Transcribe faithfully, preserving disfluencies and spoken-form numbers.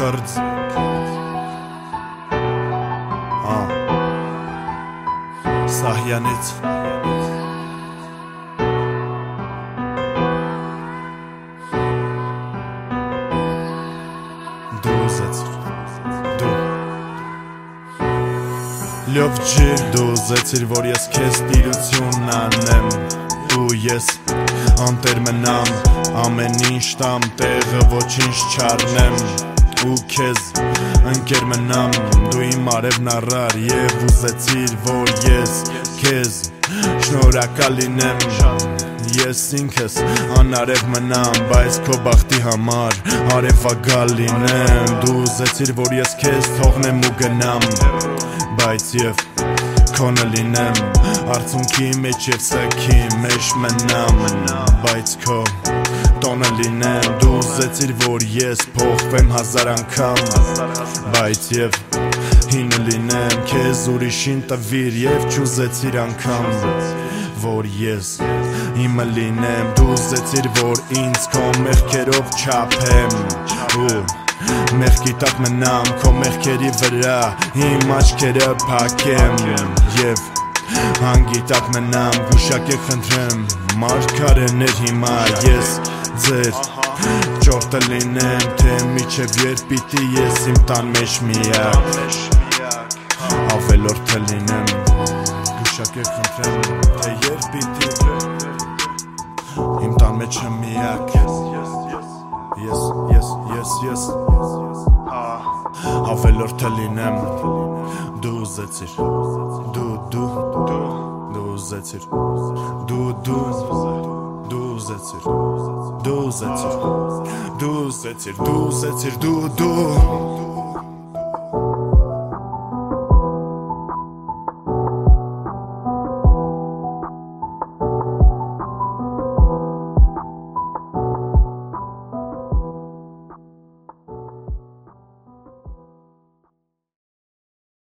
քրձ Սահյանից Դու ուզեցիր Դու Լյով ջի Դու ուզեցիր որ ես քեզ տիրություն անեմ Ու ես անտեր մնամ Ամեն ինչ տամ տեղը ոչինչ չառնեմ Ու քեզ ընկեր մնամ Դու իմ արևն առար Եվ ուզեցիր որ ես քեզ շնորհակալ լինեմ Ես ինքս անարև մնամ Բայց քո բախտի համար արևագալ լինեմ Դու ուզեցիր որ ես քեզ թողնեմ ու գնամ Բայց և քոնը լինեմ Արցունքի մեջ և սեքի մեջ մնամ Բայց քո տոնը լինեմ Դու ուզեցիր որ ես փոխվեմ հազար անգամ Բայց և հինը լինեմ Քեզ ուրիշին տվիր և չուզեցիր անգամ Որ ես իմը լինեմ Դու ուզեցիր որ ինձ քո մեղքերով չափեմ Ու մեղքի տակ մնամ Քո մեղքերի վրա իմ աչքերը փակեմ Եվ հանգի տակ մնամ Գուշակեք խնդրեմ Մարգարեներ հիմա ես ձեր Ճորտը լինեմ թե միջև երբ պիտի ես իմ տան մեջ միակ Ավելորդը լինեմ Գուշակեք խնդրեմ թե երբ պիտի Իմ տան մեջ եմ միակ Ես, ես, ես, ես Ավելորդը լինեմ Դու ուզեցիր Դու, դու, դու Դու ուզեցիր Դու, դու Դու ուզեցիր Դու ուզեցիր Դու ուզեցիր Դու ուզեցիր Դու, դու